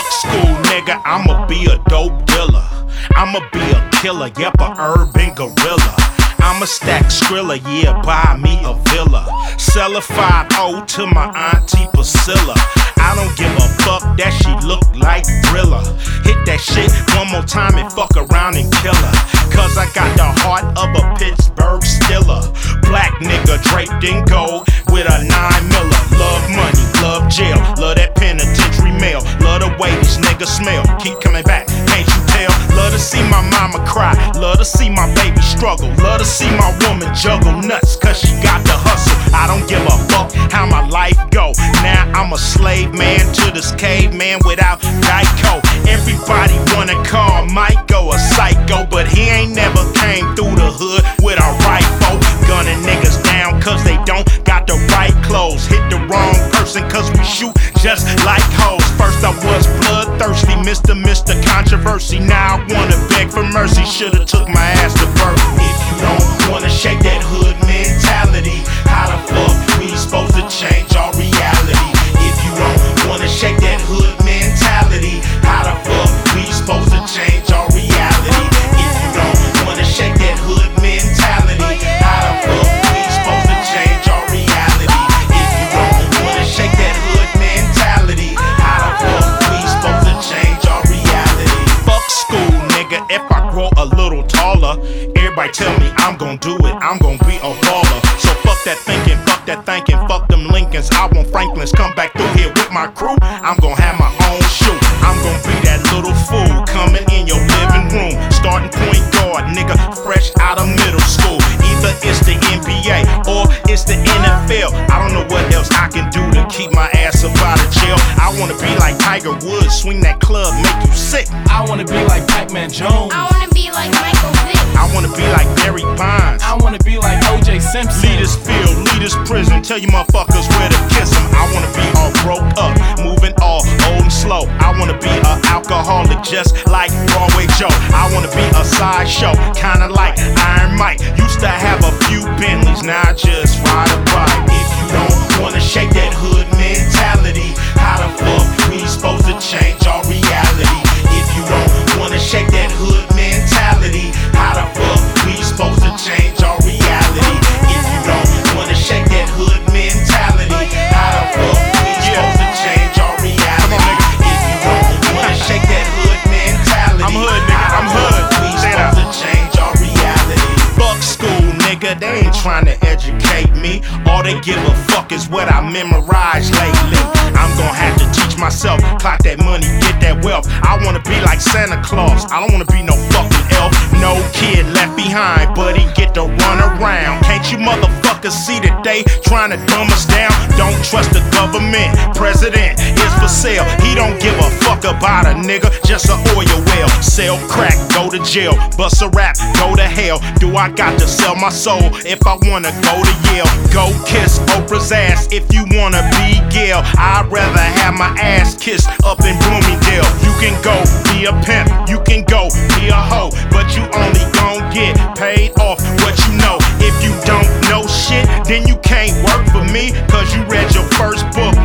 Fuck school, nigga, I'ma be a dope dealer. I'ma be a killer, yep, a urban gorilla. I'ma stack Skrilla, yeah, buy me a villa. Sell a 5-0 to my auntie Priscilla. I don't give a fuck that she look like Thriller. Hit that shit one more time and fuck around and kill her. Cause I got the heart of a Pittsburgh Steeler. Black nigga draped in gold with a 9mm. Love money, love jail, love that penitentiary mail. Love the way these niggas smell, keep coming back, can't you tell? Love to see my mama cry, love to see my baby struggle. Love to see my woman juggle nuts, cause she got the hustle. I don't give a fuck how my life go. Now I'm a slave man to this caveman without Geico. Everybody wanna call Michael a psycho, but he ain't never came through the hood with a rifle. Gunning niggas down cause they don't got the right clothes. Hit the wrong person cause we shoot just like hoes. First I was bloodthirsty, Mr. Controversy. Now I wanna beg for mercy, should've took my ass to birth. If you don't wanna shake that hood mentality, how the fuck we supposed to change our reality? If you don't wanna shake that hood mentality, how the fuck we supposed to change our reality? If you don't wanna shake that hood mentality, how the fuck we supposed to change our reality? If you don't wanna shake that hood mentality, how the fuck we supposed to change our reality? Fuck school, nigga, if I grow a little taller, everybody tell me I'm gon' do it, I'm gon' be a baller. So fuck that thinking, fuck them Lincolns. I want Franklins, come back through here with my crew. I'm gon' have my own shoe. I'm gon' be that little fool coming in your living room. Starting point guard, nigga, fresh out of middle school. Either it's the NBA or it's the NFL. I don't know what else I can do to keep my ass up out of jail. I wanna be like Tiger Woods, swing that club, make you sick. I wanna be like Pac-Man Jones. I wanna be like Michael Vick. I wanna be like Barry Bonds. I wanna be like O.J. Simpson. Lead this field, lead this prison, tell you motherfuckers where to kiss them. I wanna be all broke up, moving all old and slow. I wanna be an alcoholic just like Broadway Joe. I wanna be a sideshow, kinda like Iron Mike. Used to have a few Bentleys, now I just ride a bike. If you don't wanna shake that hood mentality, how the fuck we supposed to change our reality? If you don't wanna shake that hood mentality, how the fuck we supposed to change our reality? If you don't wanna shake that hood mentality, how the fuck we supposed to change our reality? If you don't wanna shake that hood mentality, I'm hood, nigga, I'm hood. We supposed to change our reality. Fuck school, nigga, they ain't trying to educate me. All they give a fuck is what I memorized lately. I'm gon' have to teach myself, clock that money, get that wealth. I wanna be like Santa Claus, I don't wanna be no fucking elf. No kid left behind, but he get to run around. Can't you motherfuckers see that they trying to dumb us down? Don't trust the government, president is for sale. He don't give a fuck about a nigga, just an oil well. Sell crack, go to jail, bust a rap, go to hell. Do I got to sell my soul if I wanna go to Yale? Go kiss Oprah's ass if you wanna be Gail. I'd rather have my ass kissed up in Bloomingdale. You can go be a pimp, you can go be a hoe, but you only gon' get paid off what you know. If you don't know shit, then you can't work for me, cause you read your first book